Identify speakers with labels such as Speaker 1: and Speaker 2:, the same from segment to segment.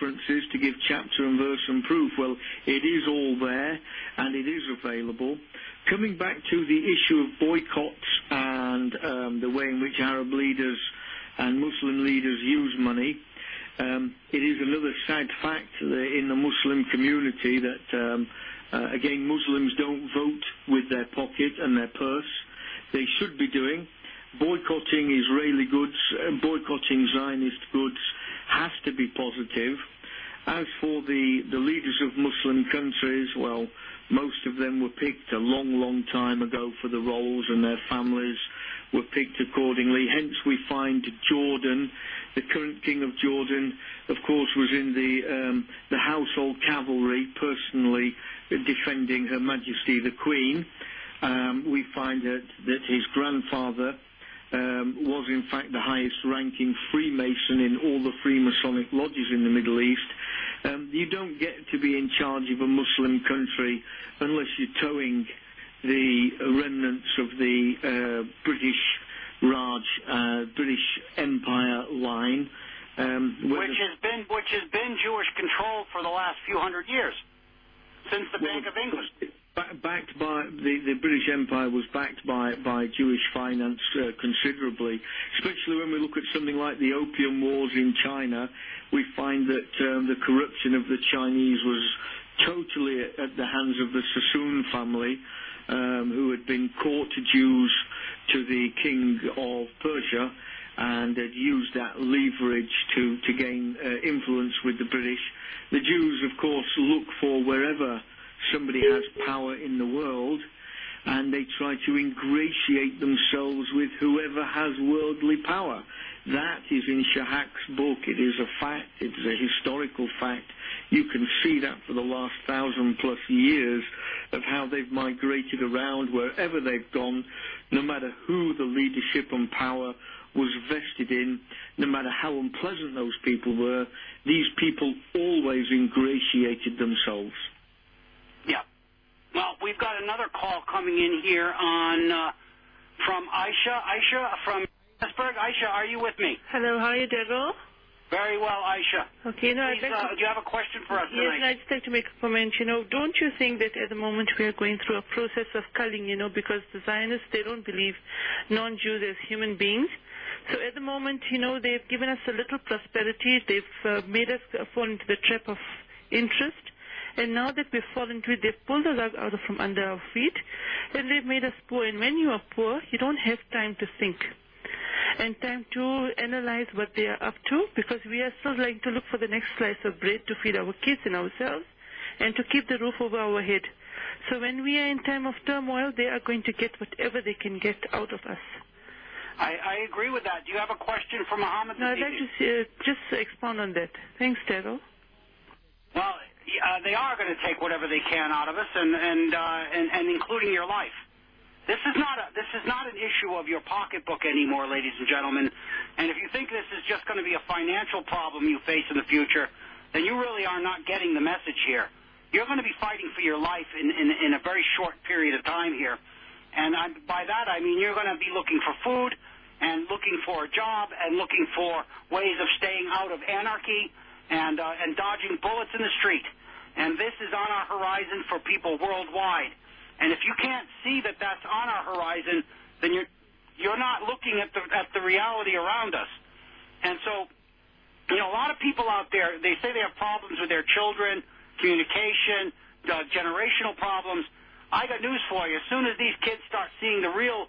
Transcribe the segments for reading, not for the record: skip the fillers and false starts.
Speaker 1: references to give chapter and verse and proof. Well, it is all there, and it is available. Coming back to the issue of boycotts and the way in which Arab leaders and Muslim leaders use money, it is another sad fact in the Muslim community that, again, Muslims don't vote with their pocket and their purse. They should be doing. Boycotting Israeli goods, boycotting Zionist goods has to be positive. As for the leaders of Muslim countries, well, most of them were picked a long, long time ago for the roles, and their families were picked accordingly. Hence, we find Jordan, the current king of Jordan, of course, was in the household cavalry, personally defending Her Majesty the Queen. We find that his grandfather was in fact the highest ranking Freemason in all the Freemasonic lodges in the Middle East. You don't get to be in charge of a Muslim country unless you're towing the remnants of the British Raj, British Empire line.
Speaker 2: Which has been Jewish control for the last few hundred years, since the Bank of England.
Speaker 1: Backed by the British Empire was backed by Jewish finance considerably, especially when we look at something like the Opium Wars in China. We find that the corruption of the Chinese was totally at the hands of the Sassoon family, who had been court Jews to the king of Persia and had used that leverage to gain influence with the British. The Jews, of course, look for wherever somebody has power in the world, and they try to ingratiate themselves with whoever has worldly power. That is in Shahak's book. It is a fact. It's a historical fact. You can see that for the last 1,000+ years of how they've migrated around wherever they've gone, no matter who the leadership and power was vested in, no matter how unpleasant those people were, these people always ingratiated themselves.
Speaker 2: Yeah. Well, we've got another call coming in here on from Aisha. Aisha from Pittsburgh. Aisha, are you with me?
Speaker 3: Hello, how are you, Daryl?
Speaker 2: Very well, Aisha.
Speaker 3: Okay,
Speaker 2: Please, do you have a question for us tonight?
Speaker 3: Yes, I'd just like to make a comment. Don't you think that at the moment we are going through a process of culling, because the Zionists, they don't believe non-Jews as human beings. So at the moment, they've given us a little prosperity. They've made us fall into the trap of interest. And now that we've fallen into it, they've pulled the rug out from under our feet, and they've made us poor. And when you are poor, you don't have time to think and time to analyze what they are up to, because we are still trying to look for the next slice of bread to feed our kids and ourselves and to keep the roof over our head. So when we are in time of turmoil, they are going to get whatever they can get out of us.
Speaker 2: I agree with that. Do you have a question for Muhammad?
Speaker 3: No, I'd like to just expound on that. Thanks, Daryl.
Speaker 2: Well, they are going to take whatever they can out of us, and including your life. This is not an issue of your pocketbook anymore, ladies and gentlemen. And if you think this is just going to be a financial problem you face in the future, then you really are not getting the message here. You're going to be fighting for your life in a very short period of time here. And by that I mean you're going to be looking for food and looking for a job and looking for ways of staying out of anarchy and dodging bullets in the street. And this is on our horizon for people worldwide. And if you can't see that that's on our horizon, then you're not looking at the reality around us. And so, a lot of people out there, they say they have problems with their children, communication, generational problems. I got news for you. As soon as these kids start seeing the real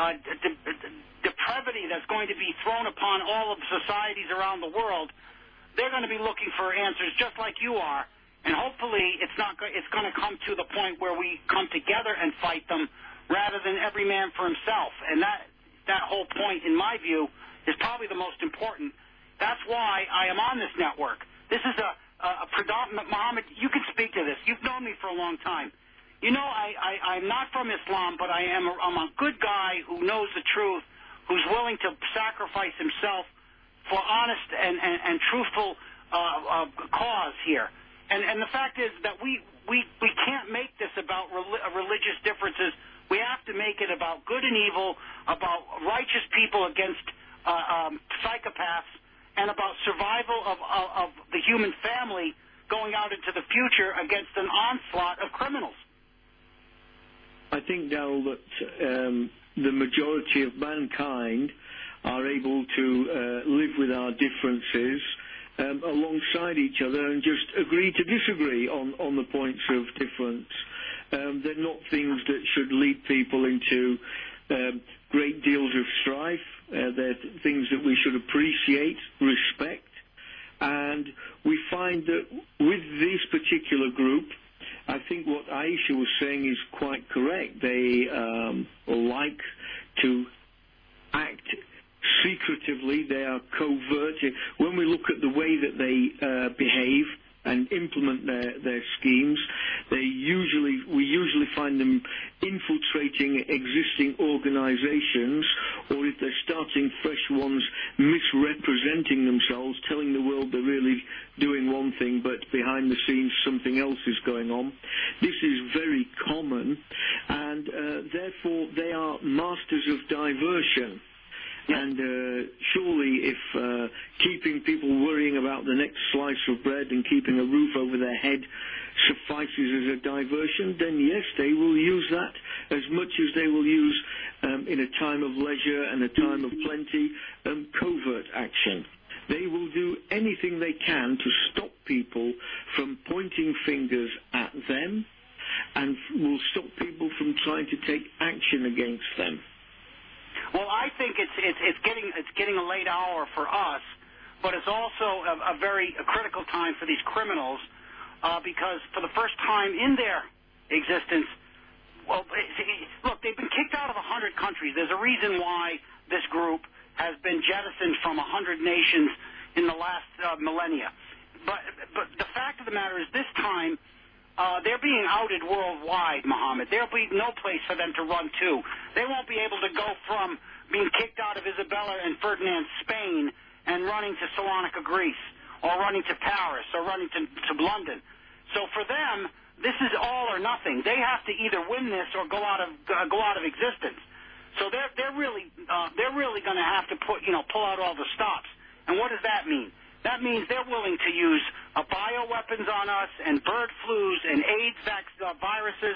Speaker 2: depravity that's going to be thrown upon all of societies around the world, they're going to be looking for answers just like you are. And hopefully it's going to come to the point where we come together and fight them rather than every man for himself. And that whole point, in my view, is probably the most important. That's why I am on this network. This is a predominant, Muhammad, you can speak to this. You've known me for a long time. I'm not from Islam, but I'm a good guy who knows the truth, who's willing to sacrifice himself for honest and truthful cause here. And the fact is that we can't make this about religious differences. We have to make it about good and evil, about righteous people against psychopaths, and about survival of the human family going out into the future against an onslaught of criminals.
Speaker 1: I think, Darrell, that the majority of mankind are able to live with our differences alongside each other and just agree to disagree on the points of difference. They're not things that should lead people into great deals of strife. They're things that we should appreciate, respect. And we find that with this particular group, I think what Aisha was saying is quite correct. They like to act secretively. They are covert. When we look at the way that they behave and implement their schemes, we usually find them infiltrating existing organizations, or if they're starting fresh ones, misrepresenting themselves, telling the world they're really doing one thing, but behind the scenes something else is going on. This is very common, and therefore they are masters of diversion. And surely if keeping people worrying about the next slice of bread and keeping a roof over their head suffices as a diversion, then yes, they will use that as much as they will use, in a time of leisure and a time of plenty, covert action. They will do anything they can to stop people from pointing fingers at them, and will stop people from trying to take action against them.
Speaker 2: Well, I think it's getting a late hour for us, but it's also a very critical time for these criminals, because for the first time in their existence, well, look, they've been kicked out of 100 countries. There's a reason why this group has been jettisoned from 100 nations in the last millennia. But the fact of the matter is, this time they're being outed worldwide, Mohammed. There'll be no place for them to run to. They won't be able to go from being kicked out of Isabella and Ferdinand, Spain, and running to Salonika, Greece, or running to Paris, or running to London. So for them, this is all or nothing. They have to either win this or go out of existence. So they're really going to have to pull out all the stops. And what does that mean? That means they're willing to use bioweapons on us, and bird flus, and AIDS viruses,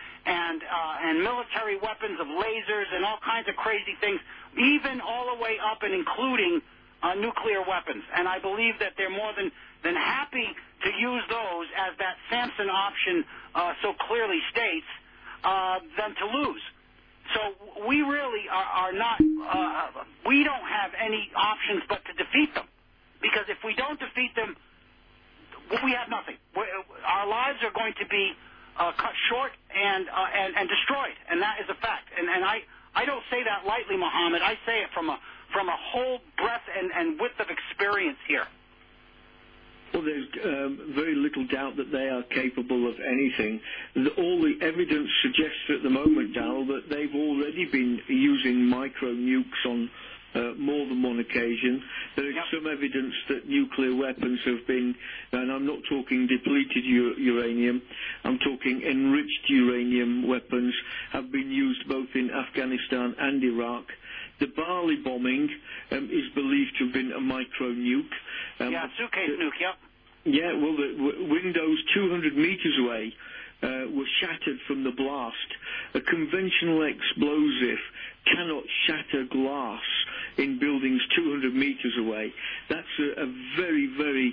Speaker 2: and military weapons of lasers, and all kinds of crazy things, even all the way up and including nuclear weapons. And I believe that they're more than happy to use those, as that Samson option so clearly states, than to lose. So we really are not, we don't have any options but to defeat them. Because if we don't defeat them, we have nothing. Our lives are going to be cut short and destroyed, and that is a fact. And I don't say that lightly, Mohammed. I say it from a whole breadth and width of experience here.
Speaker 1: Well, there's very little doubt that they are capable of anything. All the evidence suggests at the moment, Darrell, that they've already been using micro nukes on more than one occasion. There is some evidence that nuclear weapons have been, and I'm not talking depleted uranium, I'm talking enriched uranium weapons, have been used both in Afghanistan and Iraq. The Bali bombing is believed to have been a micro nuke.
Speaker 2: Suitcase nuke, yep.
Speaker 1: Yeah, well, the windows 200 meters away were shattered from the blast. A conventional explosive cannot shatter glass in buildings 200 meters away. That's a very, very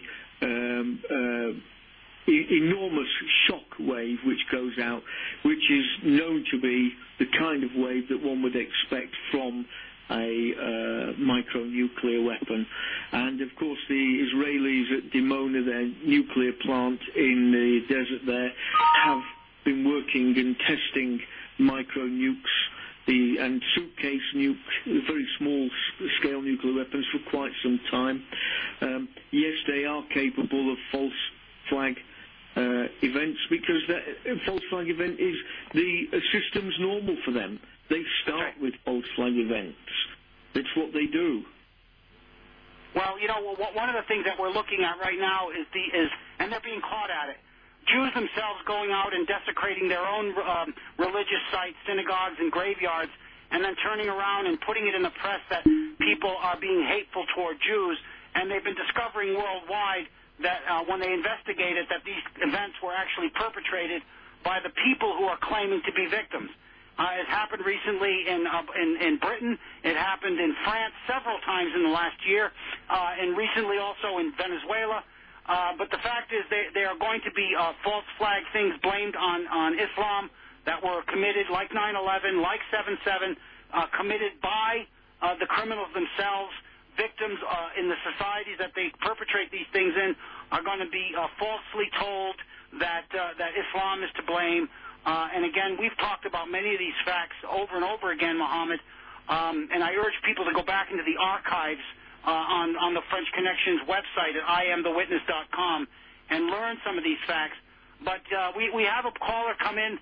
Speaker 1: enormous shock wave which goes out, which is known to be the kind of wave that one would expect from a micronuclear weapon. And of course the Israelis at Dimona, their nuclear plant in the desert there, have been working and testing micro-nukes and suitcase nuke, very small scale nuclear weapons for quite some time. Yes, they are capable of false flag events, because a false flag event is the system's normal for them. They start with false flag events. It's what they do.
Speaker 2: Well, you know, one of the things that we're looking at right now is and they're being caught at it, Jews themselves going out and desecrating their own religious sites, synagogues and graveyards, and then turning around and putting it in the press that people are being hateful toward Jews, and they've been discovering worldwide that when they investigated that these events were actually perpetrated by the people who are claiming to be victims. It happened recently in Britain. It happened in France several times in the last year, and recently also in Venezuela. But the fact is they are going to be false flag things blamed on Islam that were committed, like 9/11, like 7/7, committed by the criminals themselves. Victims in the societies that they perpetrate these things in are going to be falsely told that Islam is to blame. And again, we've talked about many of these facts over and over again, Mohammed. And I urge people to go back into the archives on the French Connections website at IamTheWitness.com and learn some of these facts. But we have a caller come in,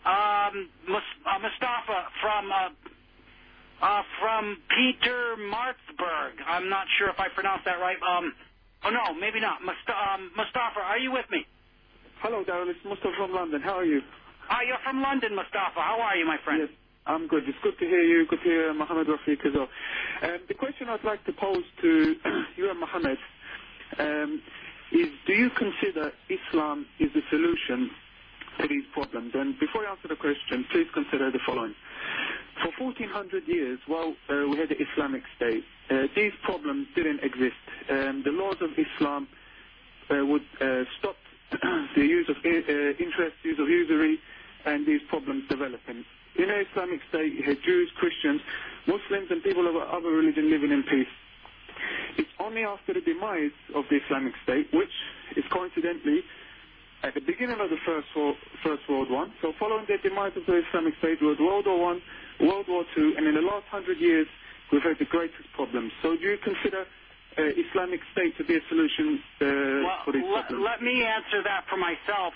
Speaker 2: Mustafa from Peter Martzburg. I'm not sure if I pronounced that right. Oh no, maybe not. Mustafa, are you with me?
Speaker 4: Hello, Daryl. It's Mustafa from London. How are you?
Speaker 2: You're from London, Mustafa. How are you, my friend?
Speaker 4: Yes, I'm good. It's good to hear you. Good to hear Mohammed Rafiq as well. The question I'd like to pose to you and Mohammed is, do you consider Islam is the solution to these problems? And before you answer the question, please consider the following. For 1400 years, while we had the Islamic State, these problems didn't exist. The laws of Islam would stop the use of interest, use of usury, and these problems developing. In the Islamic State, you had Jews, Christians, Muslims, and people of other religion living in peace. It's only after the demise of the Islamic State, which is coincidentally at the beginning of the First World War, so following the demise of the Islamic State was World War I, World War II, and in the last 100 years, we've had the greatest problems. So do you consider Islamic State to be a solution for these problems?
Speaker 2: Let me answer that for myself.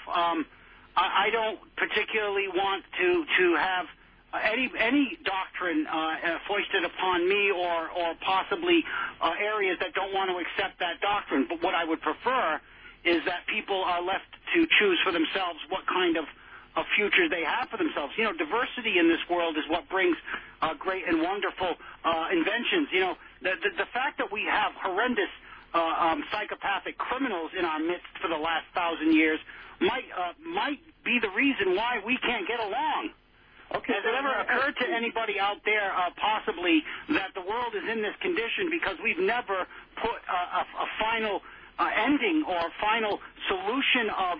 Speaker 2: I don't particularly want to have any doctrine foisted upon me or possibly areas that don't want to accept that doctrine. But what I would prefer is that people are left to choose for themselves what kind of future they have for themselves. You know, diversity in this world is what brings great and wonderful inventions. You know, the fact that we have horrendous psychopathic criminals in our midst for the last 1,000 years might be the reason why we can't get along. Okay, has it ever occurred to anybody out there possibly that the world is in this condition because we've never put a final ending or final solution of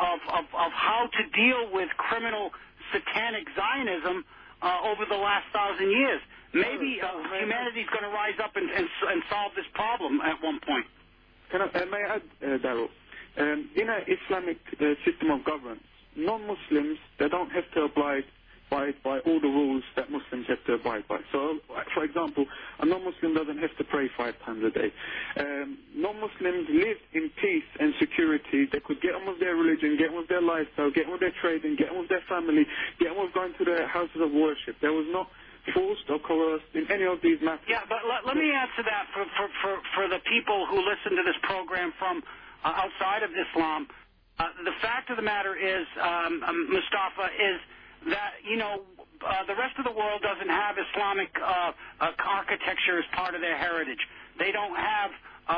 Speaker 2: how to deal with criminal satanic Zionism over the last 1,000 years? Maybe humanity's going to rise up and solve this problem at one point.
Speaker 4: May I add, Daryl? In an Islamic system of governance, non-Muslims, they don't have to abide by all the rules that Muslims have to abide by. So, for example, a non-Muslim doesn't have to pray 5 times a day. Non-Muslims live in peace and security. They could get on with their religion, get on with their lifestyle, get on with their trading, get on with their family, get on with going to their houses of worship. There was not forced or coerced in any of these matters. Yeah,
Speaker 2: but let me answer that for the people who listen to this program from outside of Islam. The fact of the matter is, Mustafa, is that, you know, the rest of the world doesn't have Islamic architecture as part of their heritage. They don't have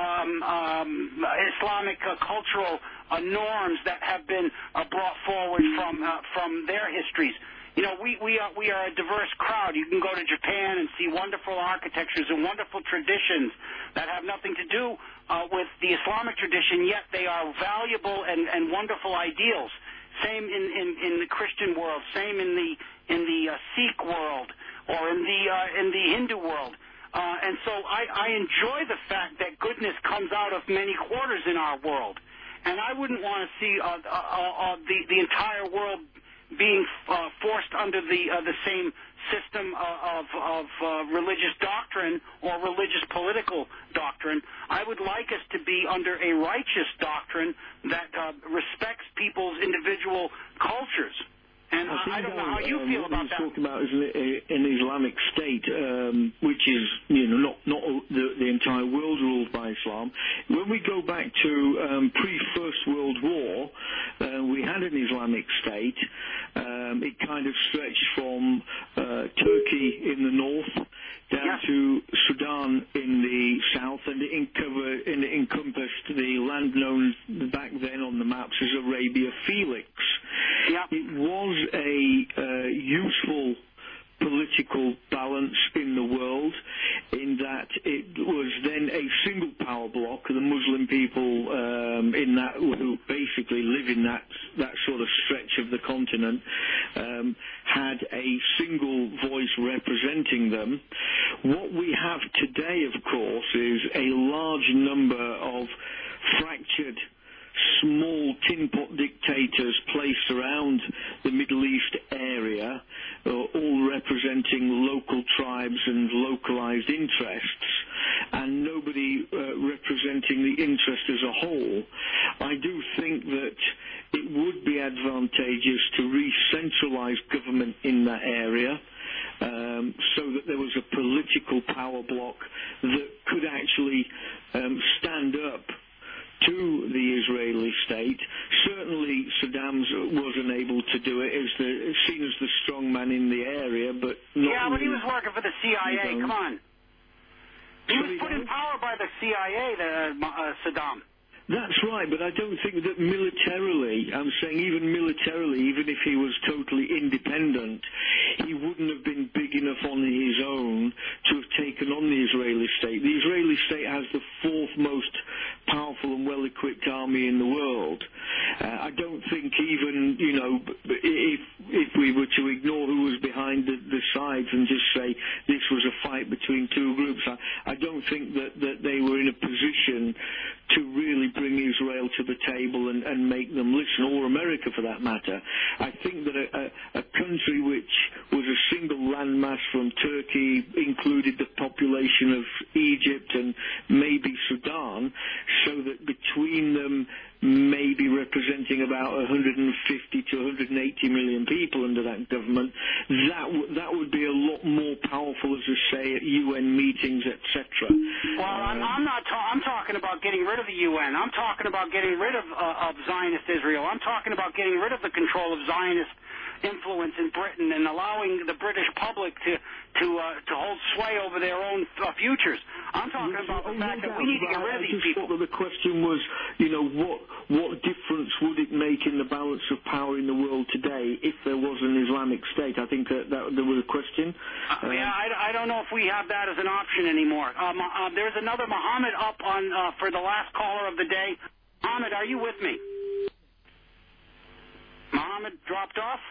Speaker 2: Islamic cultural norms that have been brought forward from their histories. You know, we are a diverse crowd. You can go to Japan and see wonderful architectures and wonderful traditions that have nothing to do with the Islamic tradition, yet they are valuable and wonderful ideals. Same in the Christian world, same in the Sikh world, or in the Hindu world. And so I enjoy the fact that goodness comes out of many quarters in our world. And I wouldn't want to see the entire world being forced under the same system of religious doctrine or religious political doctrine. I would like us to be under a righteous doctrine that respects people's individual cultures. And I don't know how you feel about that.
Speaker 1: What he's talking about is an Islamic State, which is, you know, not the entire world ruled by Islam. When we go back to pre-First World War, we had an Islamic State. It kind of stretched from Turkey in the north down to Sudan in the south, and it encompassed the land known back then on the maps as Arabia Felix.
Speaker 2: Yeah.
Speaker 1: It was a useful political balance in the world, in that it was then a single power bloc. The Muslim people in that, who basically live in that sort of stretch of the continent, had a single voice representing them. What we have today, of course, is a large number of fractured small tin pot dictators placed around the Middle East area, all representing local tribes and localized interests, and nobody representing the interest as a whole. I do think that it would be advantageous to re-centralize government in that area, so that there was a political power bloc that could actually stand up to the Israeli state. Certainly Saddam wasn't able to do it, as seen as the strong man in the area, but not.
Speaker 2: Yeah, but he was working for the CIA. Come on. He was put in power by the CIA, Saddam.
Speaker 1: That's right, but I don't think that militarily, I'm saying even militarily, even if he was totally independent, he wouldn't have been big enough on his own to have taken on the Israeli state. The Israeli state has the fourth most powerful and well-equipped army in the world. I don't think even, if we were to ignore who was behind the sides and just say this was a fight between two groups, I don't think that they were in a position to really bring Israel to the table and make them listen, or America for that matter. I think that a country which was a single landmass from Turkey, included the population of Egypt and maybe Sudan, so that between them maybe representing about 150 to 180 million people under that government, that would be a lot more powerful, as I say, at UN meetings, etc.
Speaker 2: Well, I'm talking about getting rid of the UN. I'm talking about getting rid of Zionist Israel. I'm talking about getting rid of the control of Zionist influence in Britain and allowing the British public to hold sway over their own futures. I'm talking about the fact that we need to get rid of these people.
Speaker 1: The question was, what difference would it make in the balance of power in the world today if there was an Islamic State? I think that there was a question.
Speaker 2: I don't know if we have that as an option anymore. There's another Mohammed up on for the last caller of the day. Mohammed, are you with me? Mohammed dropped off?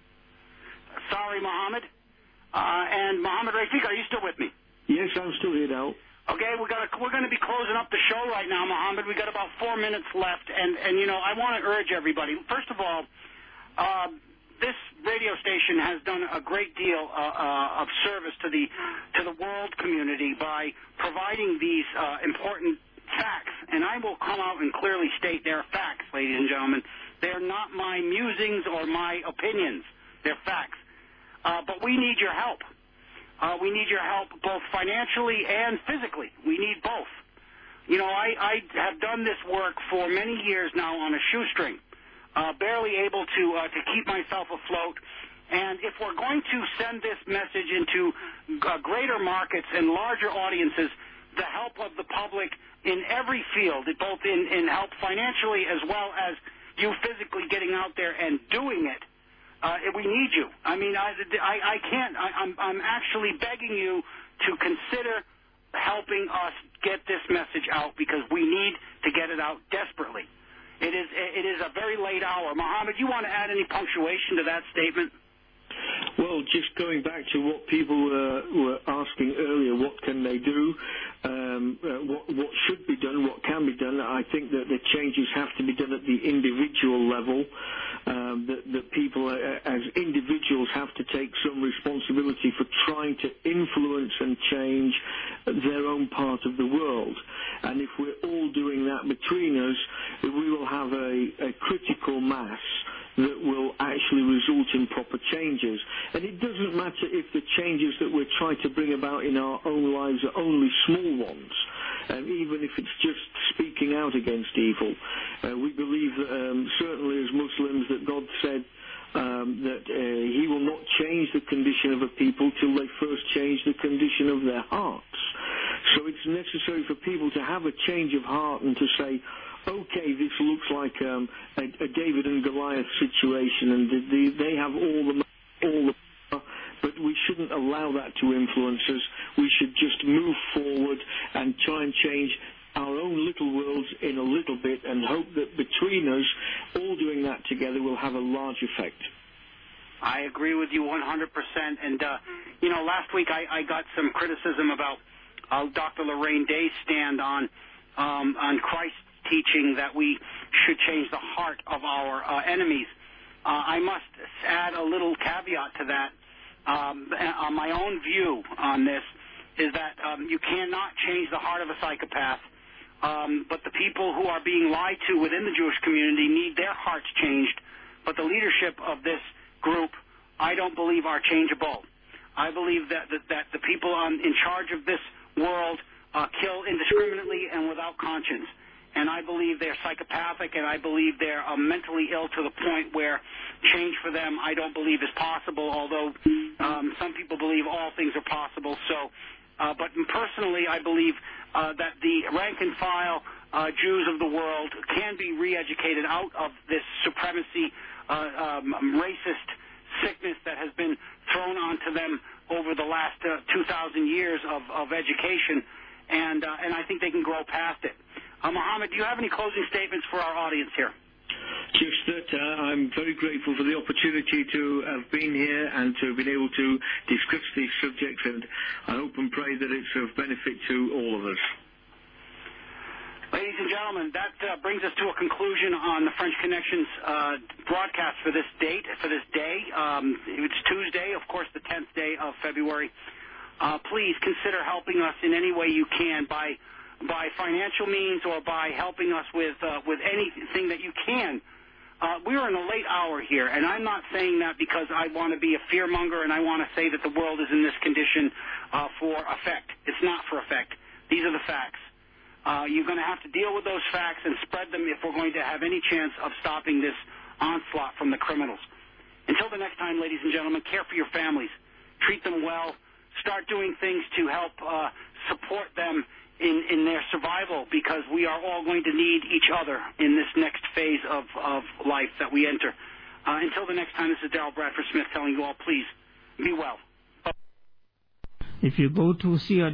Speaker 2: Sorry, Mohammed. And Mohammed Rafiq, are you still with me?
Speaker 1: Yes, I'm still here now.
Speaker 2: Okay, we're going to be closing up the show right now, Mohammed. We got about 4 minutes left, and I want to urge everybody. First of all, this radio station has done a great deal of service to the world community by providing these important facts, and I will come out and clearly state they're facts, ladies and gentlemen. They're not my musings or my opinions. They're facts. But we need your help. We need your help both financially and physically. We need both. I have done this work for many years now on a shoestring, barely able to keep myself afloat. And if we're going to send this message into greater markets and larger audiences, the help of the public in every field, both in help financially as well as you physically getting out there and doing it, we need you. I mean, I can't. I'm actually begging you to consider helping us get this message out, because we need to get it out desperately. It is a very late hour. Mohammed, you want to add any punctuation to that statement?
Speaker 1: Well, just going back to what people were asking earlier, what can they do, what should be done, what can be done, I think that the changes have to be done at the individual level, that people as individuals have to take some responsibility for trying to influence and change their own part of the world. And if we're all doing that between us, we will have a critical mass that will actually result in proper changes. And it doesn't matter if the changes that we're trying to bring about in our own lives are only small ones, even if it's just speaking out against evil. We believe that certainly as Muslims that God said that he will not change the condition of a people till they first change the condition of their hearts. So it's necessary for people to have a change of heart and to say, okay, this looks like a David and Goliath situation, and they have all the power, but we shouldn't allow that to influence us. We should just move forward and try and change our own little worlds in a little bit and hope that between us, all doing that together will have a large effect.
Speaker 2: I agree with you 100%. And, last week I got some criticism about Dr. Lorraine Day's stand on Christ's teaching that we should change the heart of our enemies. I must add a little caveat to that. My own view on this is that you cannot change the heart of a psychopath, but the people who are being lied to within the Jewish community need their hearts changed. But the leadership of this group, I don't believe, are changeable. I believe that the people in charge of this world kill indiscriminately and without conscience. And I believe they're psychopathic, and I believe they're mentally ill to the point where change for them I don't believe is possible, although some people believe all things are possible. So, but personally, I believe that the rank and file Jews of the world can be re-educated out of this supremacy, racist sickness that has been thrown onto them over the last 2,000 years of education, and I think they can grow past it. Mohammed, do you have any closing statements for our audience here?
Speaker 1: Just that I'm very grateful for the opportunity to have been here and to have been able to discuss these subjects, and I hope and pray that it's of benefit to all of us.
Speaker 2: Ladies and gentlemen, that brings us to a conclusion on the French Connections broadcast for this day. It's Tuesday, of course, the 10th day of February. Please consider helping us in any way you can by financial means or by helping us with anything that you can. We are in a late hour here, and I'm not saying that because I want to be a fearmonger and I want to say that the world is in this condition for effect. It's not for effect. These are the facts. You're going to have to deal with those facts and spread them if we're going to have any chance of stopping this onslaught from the criminals. Until the next time, ladies and gentlemen, care for your families. Treat them well. Start doing things to help support them in their survival, because we are all going to need each other in this next phase of life that we enter. Until the next time, this is Darrell Bradford Smith telling you all, please, be well.
Speaker 5: If you go to see